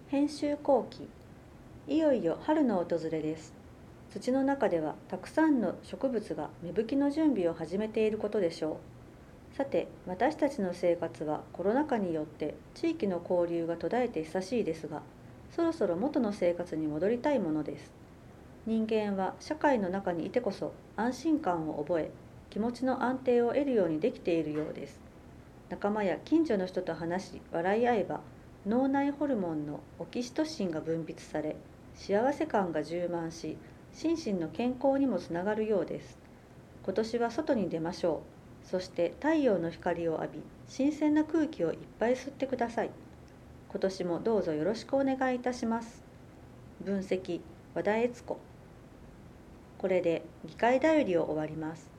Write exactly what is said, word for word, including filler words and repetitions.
編集後期。いよいよ春の訪れです。土の中ではたくさんの植物が芽吹きの準備を始めていることでしょう。さて、私たちの生活はコロナ禍によって地域の交流が途絶えて久しいですが、そろそろ元の生活に戻りたいものです。人間は社会の中にいてこそ安心感を覚え、気持ちの安定を得るようにできているようです。仲間や近所の人と話し笑い合えば、脳内ホルモンのオキシトシンが分泌され、幸せ感が充満し、心身の健康にもつながるようです。今年は外に出ましょう。そして太陽の光を浴び、新鮮な空気をいっぱい吸ってください。今年もどうぞよろしくお願いいたします。分析、和田悦子。これで議会だよりを終わります。